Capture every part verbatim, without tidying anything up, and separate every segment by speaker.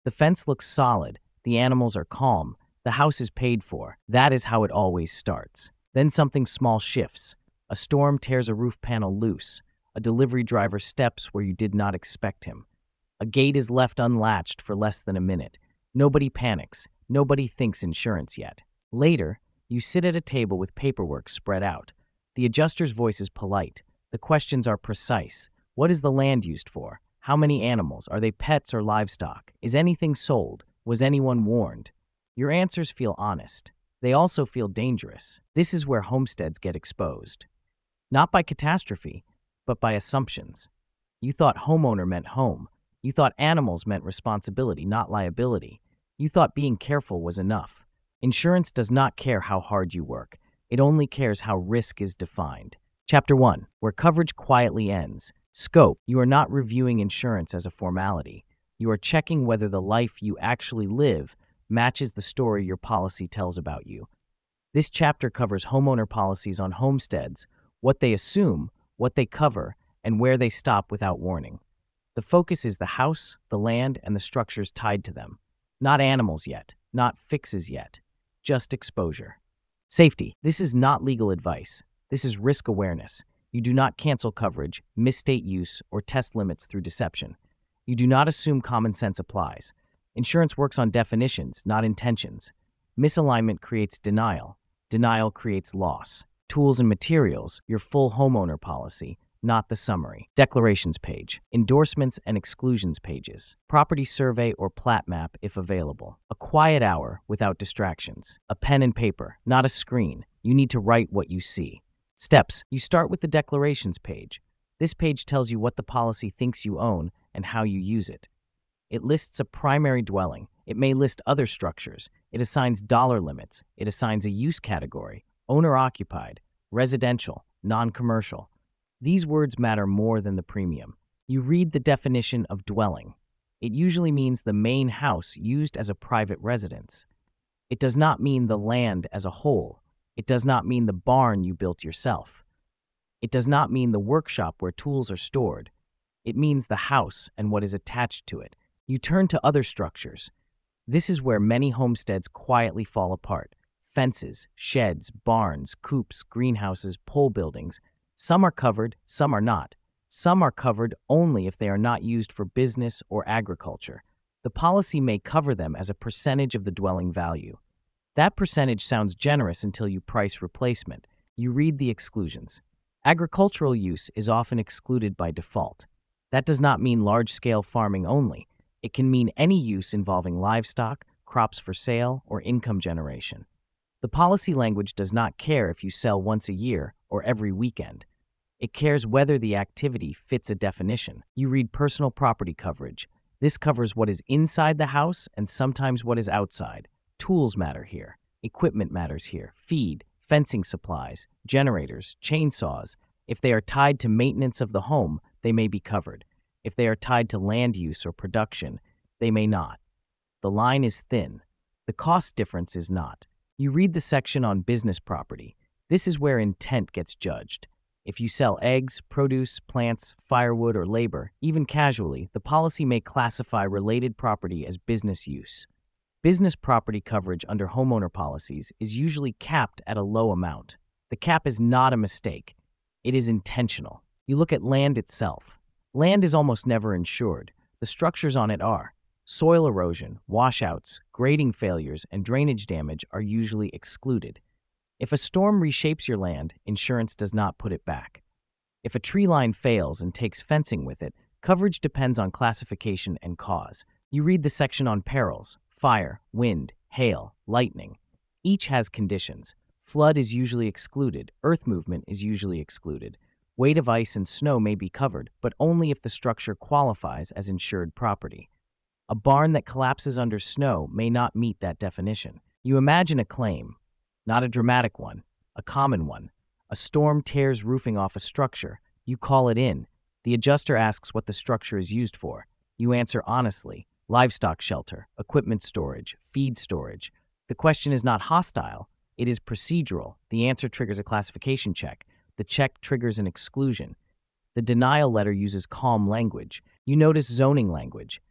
Speaker 1: The fence looks solid, the animals are calm, the house is paid for. That is how it always starts. Then something small shifts. A storm tears a roof panel loose. A delivery driver steps where you did not expect him. A gate is left unlatched for less than a minute. Nobody panics. Nobody thinks insurance yet. Later, you sit at a table with paperwork spread out. The adjuster's voice is polite. The questions are precise. What is the land used for? How many animals? Are they pets or livestock? Is anything sold? Was anyone warned? Your answers feel honest. They also feel dangerous. This is where homesteads get exposed. Not by catastrophe, but by assumptions. You thought homeowner meant home. You thought animals meant responsibility, not liability. You thought being careful was enough. Insurance does not care how hard you work. It only cares how risk is defined. Chapter one, where coverage quietly ends. Scope. You are not reviewing insurance as a formality. You are checking whether the life you actually live matches the story your policy tells about you. This chapter covers homeowner policies on homesteads, what they assume, what they cover, and where they stop without warning. The focus is the house, the land, and the structures tied to them. Not animals yet, not fixes yet, just exposure. Safety. This is not legal advice. This is risk awareness. You do not cancel coverage, misstate use, or test limits through deception. You do not assume common sense applies. Insurance works on definitions, not intentions. Misalignment creates denial. Denial creates loss. Tools and materials, your full homeowner policy, not the summary. Declarations page. Endorsements and exclusions pages. Property survey or plat map if available. A quiet hour without distractions. A pen and paper, not a screen. You need to write what you see. Steps. You start with the declarations page. This page tells you what the policy thinks you own and how you use it. It lists a primary dwelling. It may list other structures. It assigns dollar limits. It assigns a use category, owner-occupied, residential, non-commercial. These words matter more than the premium. You read the definition of dwelling. It usually means the main house used as a private residence. It does not mean the land as a whole. It does not mean the barn you built yourself. It does not mean the workshop where tools are stored. It means the house and what is attached to it. You turn to other structures. This is where many homesteads quietly fall apart. Fences, sheds, barns, coops, greenhouses, pole buildings. Some are covered, some are not. Some are covered only if they are not used for business or agriculture. The policy may cover them as a percentage of the dwelling value. That percentage sounds generous until you price replacement. You read the exclusions. Agricultural use is often excluded by default. That does not mean large-scale farming only. It can mean any use involving livestock, crops for sale, or income generation. The policy language does not care if you sell once a year or every weekend. It cares whether the activity fits a definition. You read personal property coverage. This covers what is inside the house and sometimes what is outside. Tools matter here. Equipment matters here. Feed, fencing supplies, generators, chainsaws. If they are tied to maintenance of the home, they may be covered. If they are tied to land use or production, they may not. The line is thin. The cost difference is not. You read the section on business property. This is where intent gets judged. If you sell eggs, produce, plants, firewood, or labor, even casually, the policy may classify related property as business use. Business property coverage under homeowner policies is usually capped at a low amount. The cap is not a mistake. It is intentional. You look at land itself. Land is almost never insured. The structures on it are. Soil erosion, washouts, grading failures, and drainage damage are usually excluded. If a storm reshapes your land, insurance does not put it back. If a tree line fails and takes fencing with it, coverage depends on classification and cause. You read the section on perils: fire, wind, hail, lightning. Each has conditions. Flood is usually excluded. Earth movement is usually excluded. Weight of ice and snow may be covered, but only if the structure qualifies as insured property. A barn that collapses under snow may not meet that definition. You imagine a claim, not a dramatic one, a common one. A storm tears roofing off a structure. You call it in. The adjuster asks what the structure is used for. You answer honestly: livestock shelter, equipment storage, feed storage. The question is not hostile. It is procedural. The answer triggers a classification check. The check triggers an exclusion. The denial letter uses calm language. You notice zoning language.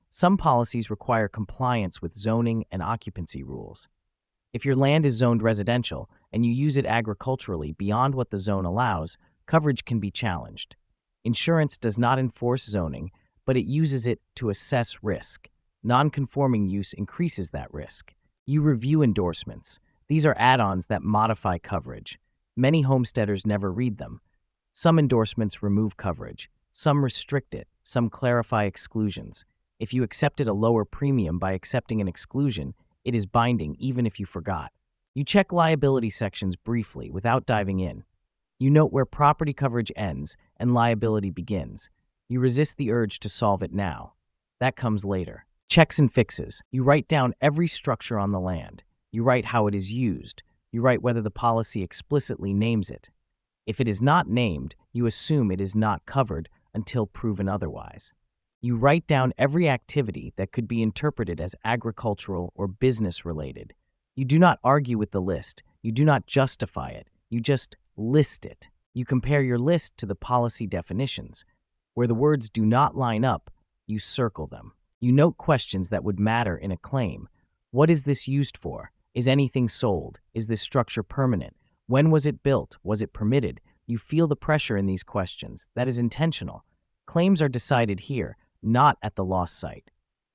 Speaker 1: Some policies require compliance with zoning and occupancy rules. If your land is zoned residential and you use it agriculturally beyond what the zone allows, coverage can be challenged. Insurance does not enforce zoning, but it uses it to assess risk. Non-conforming use increases that risk. You review endorsements. These are add-ons that modify coverage. Many homesteaders never read them. Some endorsements remove coverage. Some restrict it. Some clarify exclusions. If you accepted a lower premium by accepting an exclusion, it is binding even if you forgot. You check liability sections briefly without diving in. You note where property coverage ends and liability begins. You resist the urge to solve it now. That comes later. Checks and fixes. You write down every structure on the land. You write how it is used. You write whether the policy explicitly names it. If it is not named, you assume it is not covered until proven otherwise. You write down every activity that could be interpreted as agricultural or business-related. You do not argue with the list. You do not justify it. You just list it. You compare your list to the policy definitions. Where the words do not line up, you circle them. You note questions that would matter in a claim. What is this used for? Is anything sold? Is this structure permanent? When was it built? Was it permitted? You feel the pressure in these questions. That is intentional. Claims are decided here, not at the loss site.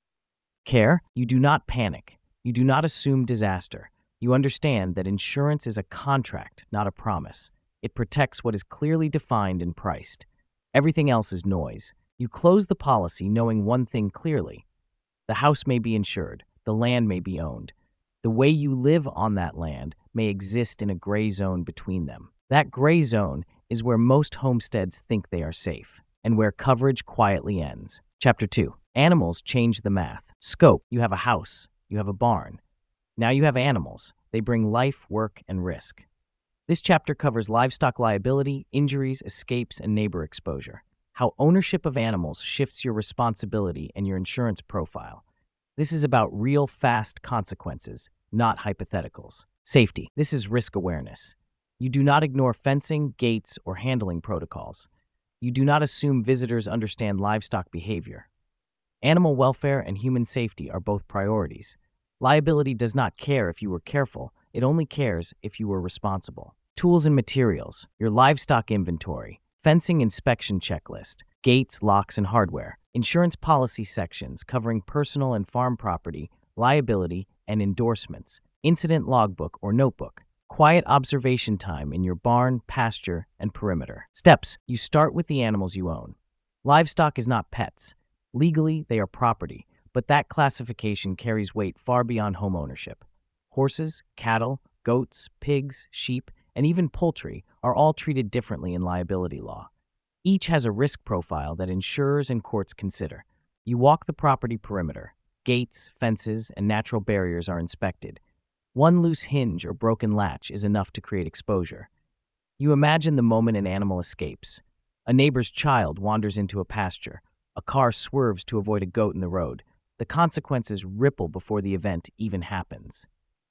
Speaker 1: Care, you do not panic. You do not assume disaster. You understand that insurance is a contract, not a promise. It protects what is clearly defined and priced. Everything else is noise. You close the policy knowing one thing clearly. The house may be insured. The land may be owned. The way you live on that land may exist in a gray zone between them. That gray zone is where most homesteads think they are safe, and where coverage quietly ends. Chapter two. Animals change the math. Scope. You have a house. You have a barn. Now you have animals. They bring life, work, and risk. This chapter covers livestock liability, injuries, escapes, and neighbor exposure. How ownership of animals shifts your responsibility and your insurance profile. This is about real, fast consequences, not hypotheticals. Safety. This is risk awareness. You do not ignore fencing, gates, or handling protocols. You do not assume visitors understand livestock behavior. Animal welfare and human safety are both priorities. Liability does not care if you were careful, it only cares if you were responsible. Tools and materials, your livestock inventory, fencing inspection checklist, gates, locks, and hardware, insurance policy sections covering personal and farm property, liability, and endorsements, incident logbook or notebook, quiet observation time in your barn, pasture, and perimeter. Steps, you start with the animals you own. Livestock is not pets. Legally, they are property, but that classification carries weight far beyond home ownership. Horses, cattle, goats, pigs, sheep, and even poultry are all treated differently in liability law. Each has a risk profile that insurers and courts consider. You walk the property perimeter. Gates, fences, and natural barriers are inspected. One loose hinge or broken latch is enough to create exposure. You imagine the moment an animal escapes. A neighbor's child wanders into a pasture. A car swerves to avoid a goat in the road. The consequences ripple before the event even happens.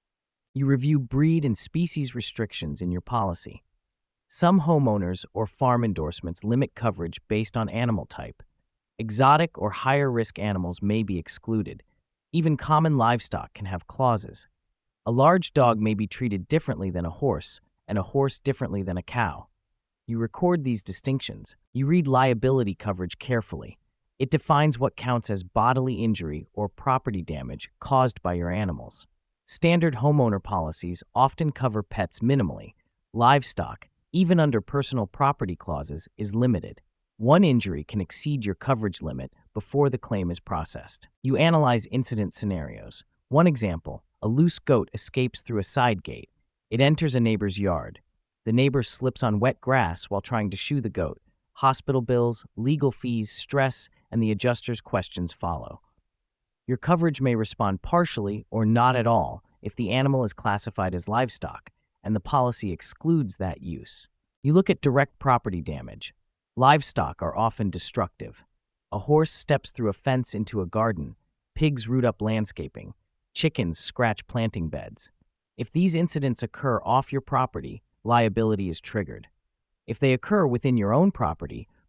Speaker 1: You review breed and species restrictions in your policy. Some homeowners or farm endorsements limit coverage based on animal type. Exotic or higher-risk animals may be excluded. Even common livestock can have clauses. A large dog may be treated differently than a horse, and a horse differently than a cow. You record these distinctions. You read liability coverage carefully. It defines what counts as bodily injury or property damage caused by your animals. Standard homeowner policies often cover pets minimally. Livestock, even under personal property clauses, is limited. One injury can exceed your coverage limit before the claim is processed. You analyze incident scenarios. One example, a loose goat escapes through a side gate. It enters a neighbor's yard. The neighbor slips on wet grass while trying to shoe the goat. Hospital bills, legal fees, stress, and the adjuster's questions follow. Your coverage may respond partially or not at all if the animal is classified as livestock, and the policy excludes that use. You look at direct property damage. Livestock are often destructive. A horse steps through a fence into a garden. Pigs root up landscaping. Chickens scratch planting beds. If these incidents occur off your property, liability is triggered. If they occur within your own property,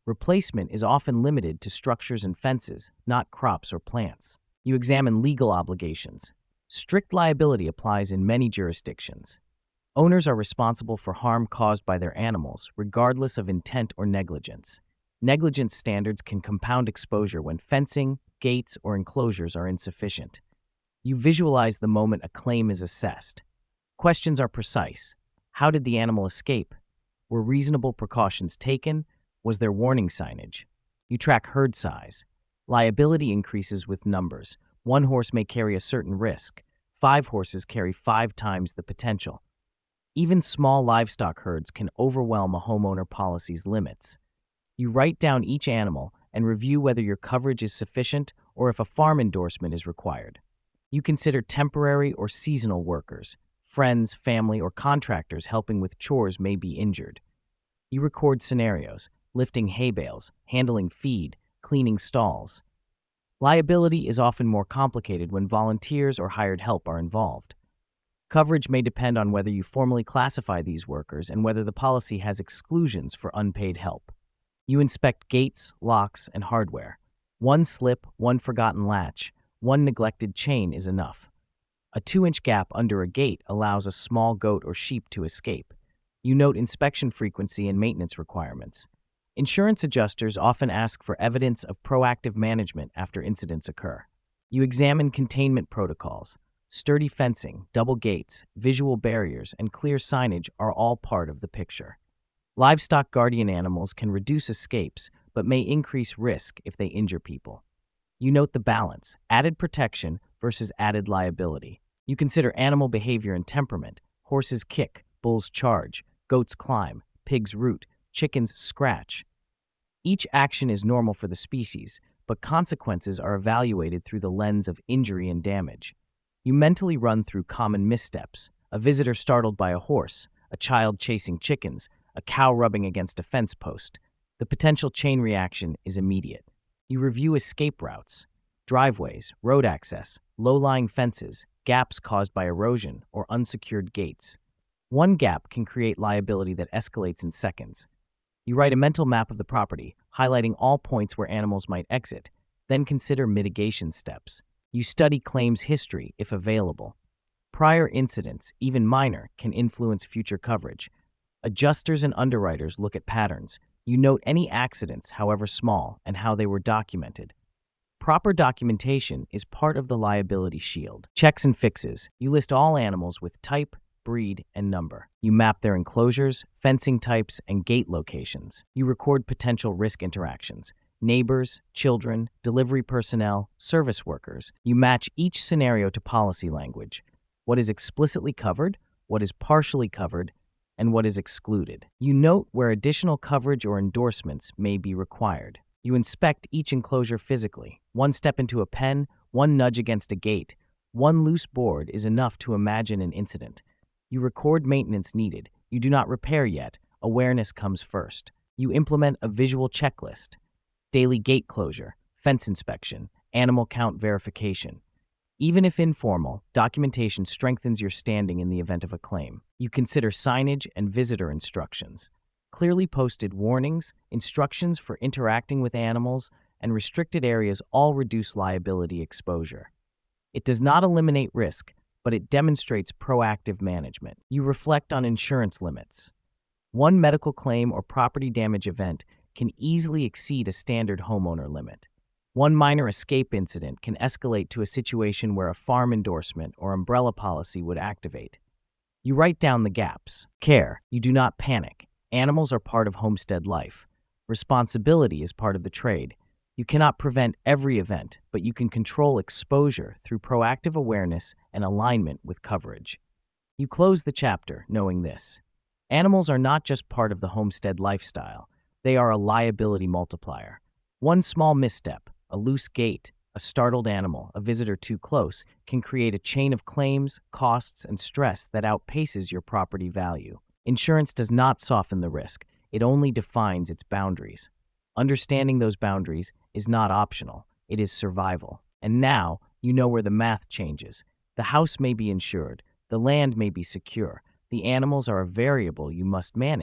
Speaker 1: Replacement is often limited to structures and fences, not crops or plants. You examine legal obligations. Strict liability applies in many jurisdictions. Owners are responsible for harm caused by their animals, regardless of intent or negligence. Negligence standards can compound exposure when fencing, gates, or enclosures are insufficient. You visualize the moment a claim is assessed. Questions are precise. How did the animal escape? Were reasonable precautions taken? Was there warning signage? You track herd size. Liability increases with numbers. One horse may carry a certain risk. Five horses carry five times the potential. Even small livestock herds can overwhelm a homeowner policy's limits. You write down each animal and review whether your coverage is sufficient or if a farm endorsement is required. You consider temporary or seasonal workers. Friends, family, or contractors helping with chores may be injured. You record scenarios, lifting hay bales, handling feed, cleaning stalls. Liability is often more complicated when volunteers or hired help are involved. Coverage may depend on whether you formally classify these workers and whether the policy has exclusions for unpaid help. You inspect gates, locks, and hardware. One slip, one forgotten latch, one neglected chain is enough. A two-inch gap under a gate allows a small goat or sheep to escape. You note inspection frequency and maintenance requirements. Insurance adjusters often ask for evidence of proactive management after incidents occur. You examine containment protocols. Sturdy fencing, double gates, visual barriers, and clear signage are all part of the picture. Livestock guardian animals can reduce escapes, but may increase risk if they injure people. You note the balance, added protection versus added liability. You consider animal behavior and temperament. Horses kick, bulls charge, goats climb, pigs root, chickens scratch. Each action is normal for the species, but consequences are evaluated through the lens of injury and damage. You mentally run through common missteps: a visitor startled by a horse, a child chasing chickens, a cow rubbing against a fence post. The potential chain reaction is immediate. You review escape routes, driveways, road access, low-lying fences, gaps caused by erosion, or unsecured gates. One gap can create liability that escalates in seconds. You write a mental map of the property, highlighting all points where animals might exit, then consider mitigation steps. You study claims history if available. Prior incidents, even minor, can influence future coverage. Adjusters and underwriters look at patterns. You note any accidents, however small, and how they were documented. Proper documentation is part of the liability shield. Checks and fixes. You list all animals with type, breed, and number. You map their enclosures, fencing types, and gate locations. You record potential risk interactions. Neighbors, children, delivery personnel, service workers. You match each scenario to policy language. What is explicitly covered, what is partially covered, and what is excluded. You note where additional coverage or endorsements may be required. You inspect each enclosure physically. One step into a pen, one nudge against a gate, one loose board is enough to imagine an incident. You record maintenance needed. You do not repair yet. Awareness comes first. You implement a visual checklist. Daily gate closure, fence inspection, animal count verification. Even if informal, documentation strengthens your standing in the event of a claim. You consider signage and visitor instructions. Clearly posted warnings, instructions for interacting with animals, and restricted areas all reduce liability exposure. It does not eliminate risk, but it demonstrates proactive management. You reflect on insurance limits. One medical claim or property damage event can easily exceed a standard homeowner limit. One minor escape incident can escalate to a situation where a farm endorsement or umbrella policy would activate. You write down the gaps. Care. You do not panic. Animals are part of homestead life. Responsibility is part of the trade. You cannot prevent every event, but you can control exposure through proactive awareness and alignment with coverage. You close the chapter knowing this: animals are not just part of the homestead lifestyle. They are a liability multiplier. One small misstep, a loose gate, a startled animal, a visitor too close, can create a chain of claims, costs, and stress that outpaces your property value. Insurance does not soften the risk. It only defines its boundaries. Understanding those boundaries is not optional. It is survival. And now, you know where the math changes. The house may be insured. The land may be secure. The animals are a variable you must manage,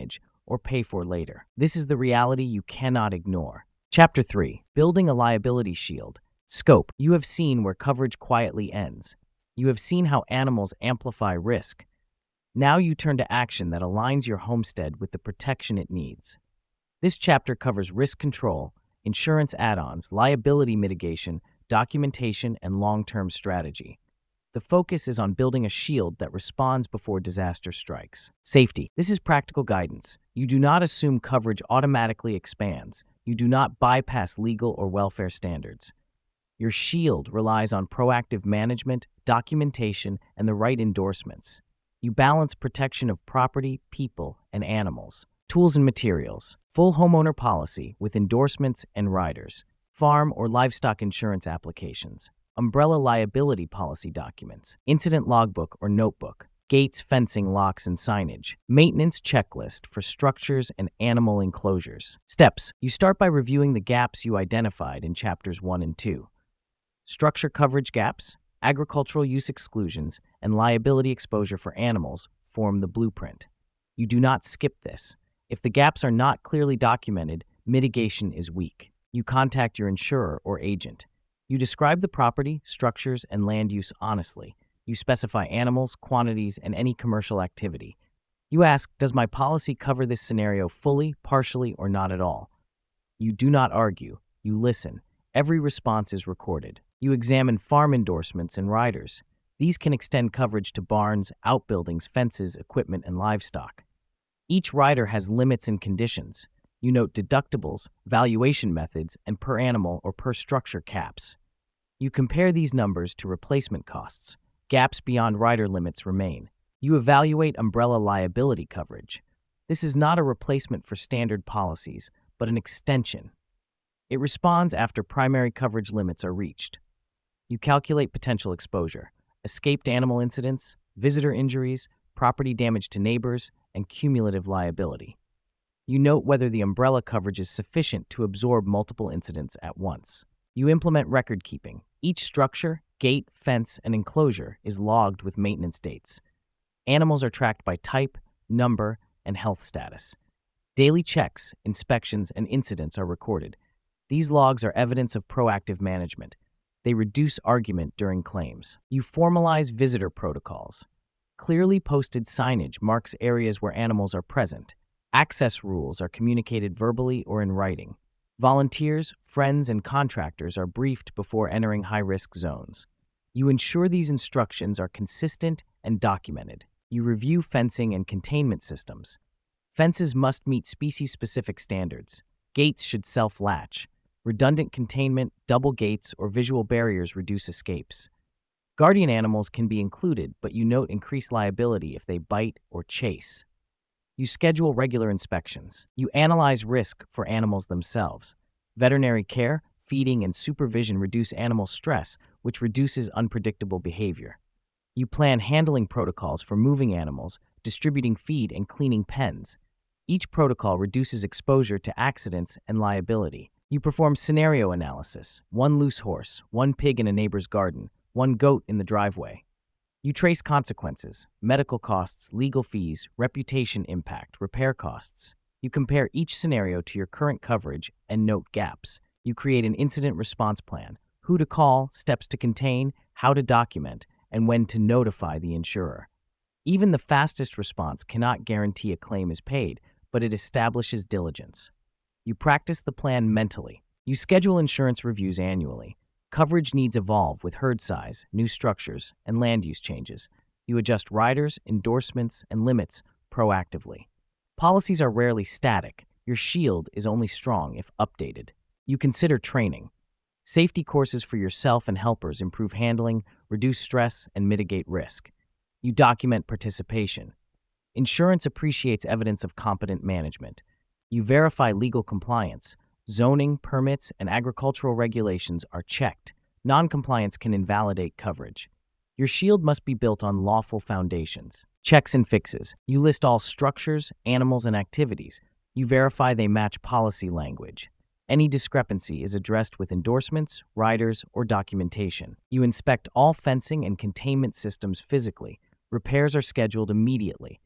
Speaker 1: or pay for later. This is the reality you cannot ignore. Chapter three. Building a Liability Shield. Scope. You have seen where coverage quietly ends. You have seen how animals amplify risk. Now you turn to action that aligns your homestead with the protection it needs. This chapter covers risk control, insurance add-ons, liability mitigation, documentation, and long-term strategy. The focus is on building a shield that responds before disaster strikes. Safety. This is practical guidance. You do not assume coverage automatically expands. You do not bypass legal or welfare standards. Your shield relies on proactive management, documentation, and the right endorsements. You balance protection of property, people, and animals. Tools and materials. Full homeowner policy with endorsements and riders. Farm or livestock insurance applications. Umbrella liability policy documents. Incident logbook or notebook. Gates, fencing, locks, and signage. Maintenance checklist for structures and animal enclosures. Steps. You start by reviewing the gaps you identified in chapters one and two. Structure coverage gaps, agricultural use exclusions, and liability exposure for animals form the blueprint. You do not skip this. If the gaps are not clearly documented, mitigation is weak. You contact your insurer or agent. You describe the property, structures, and land use honestly. You specify animals, quantities, and any commercial activity. You ask, does my policy cover this scenario fully, partially, or not at all? You do not argue. You listen. Every response is recorded. You examine farm endorsements and riders. These can extend coverage to barns, outbuildings, fences, equipment, and livestock. Each rider has limits and conditions. You note deductibles, valuation methods, and per animal or per structure caps. You compare these numbers to replacement costs. Gaps beyond rider limits remain. You evaluate umbrella liability coverage. This is not a replacement for standard policies, but an extension. It responds after primary coverage limits are reached. You calculate potential exposure, escaped animal incidents, visitor injuries, property damage to neighbors, and cumulative liability. You note whether the umbrella coverage is sufficient to absorb multiple incidents at once. You implement record keeping. Each structure, gate, fence, and enclosure is logged with maintenance dates. Animals are tracked by type, number, and health status. Daily checks, inspections, and incidents are recorded. These logs are evidence of proactive management. They reduce argument during claims. You formalize visitor protocols. Clearly posted signage marks areas where animals are present. Access rules are communicated verbally or in writing. Volunteers, friends, and contractors are briefed before entering high-risk zones. You ensure these instructions are consistent and documented. You review fencing and containment systems. Fences must meet species-specific standards. Gates should self-latch. Redundant containment, double gates, or visual barriers reduce escapes. Guardian animals can be included, but you note increased liability if they bite or chase. You schedule regular inspections. You analyze risk for animals themselves. Veterinary care, feeding, and supervision reduce animal stress, which reduces unpredictable behavior. You plan handling protocols for moving animals, distributing feed, and cleaning pens. Each protocol reduces exposure to accidents and liability. You perform scenario analysis: one loose horse, one pig in a neighbor's garden, one goat in the driveway. You trace consequences: medical costs, legal fees, reputation impact, repair costs. You compare each scenario to your current coverage and note gaps. You create an incident response plan: who to call, steps to contain, how to document, and when to notify the insurer. Even the fastest response cannot guarantee a claim is paid, but it establishes diligence. You practice the plan mentally. You schedule insurance reviews annually. Coverage needs evolve with herd size, new structures, and land use changes. You adjust riders, endorsements, and limits proactively. Policies are rarely static. Your shield is only strong if updated. You consider training. Safety courses for yourself and helpers improve handling, reduce stress, and mitigate risk. You document participation. Insurance appreciates evidence of competent management. You verify legal compliance. Zoning, permits, and agricultural regulations are checked. Non-compliance can invalidate coverage. Your shield must be built on lawful foundations. Checks and fixes. You list all structures, animals, and activities. You verify they match policy language. Any discrepancy is addressed with endorsements, riders, or documentation. You inspect all fencing and containment systems physically. Repairs are scheduled immediately.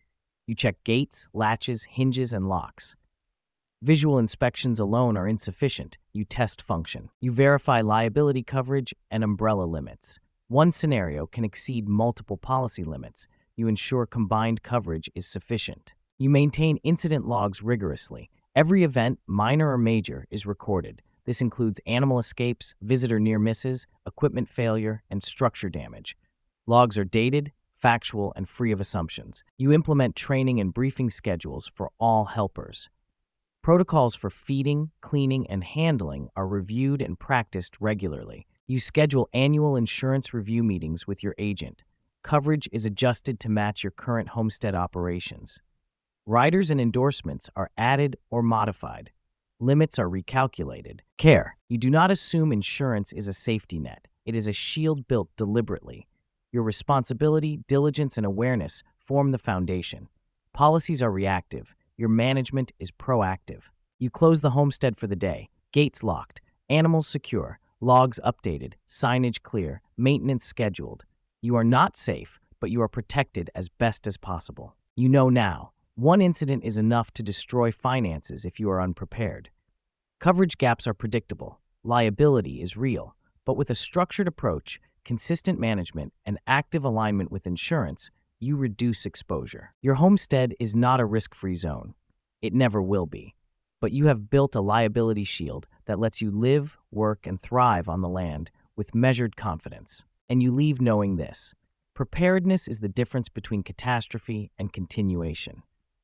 Speaker 1: You check gates, latches, hinges, and locks. Visual inspections alone are insufficient. You test function. You verify liability coverage and umbrella limits. One scenario can exceed multiple policy limits. You ensure combined coverage is sufficient. You maintain incident logs rigorously. Every event, minor or major, is recorded. This includes animal escapes, visitor near misses, equipment failure, and structure damage. Logs are dated, factual, and free of assumptions. You implement training and briefing schedules for all helpers. Protocols for feeding, cleaning, and handling are reviewed and practiced regularly. You schedule annual insurance review meetings with your agent. Coverage is adjusted to match your current homestead operations. Riders and endorsements are added or modified. Limits are recalculated. Care. You do not assume insurance is a safety net. It is a shield built deliberately. Your responsibility, diligence, and awareness form the foundation. Policies are reactive. Your management is proactive. You close the homestead for the day. Gates locked. Animals secure. Logs updated. Signage clear. Maintenance scheduled. You are not safe, but you are protected as best as possible. You know now. One incident is enough to destroy finances if you are unprepared. Coverage gaps are predictable. Liability is real. But with a structured approach, consistent management, and active alignment with insurance, you reduce exposure. Your homestead is not a risk-free zone. It never will be. But you have built a liability shield that lets you live, work, and thrive on the land with measured confidence. And you leave knowing this: preparedness is the difference between catastrophe and continuation.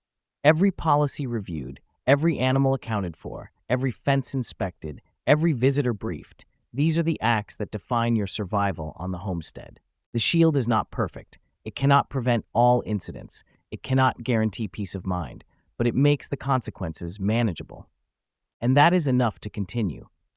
Speaker 1: Every policy reviewed, every animal accounted for, every fence inspected, every visitor briefed, these are the acts that define your survival on the homestead. The shield is not perfect. It cannot prevent all incidents. It cannot guarantee peace of mind, but it makes the consequences manageable. And that is enough to continue.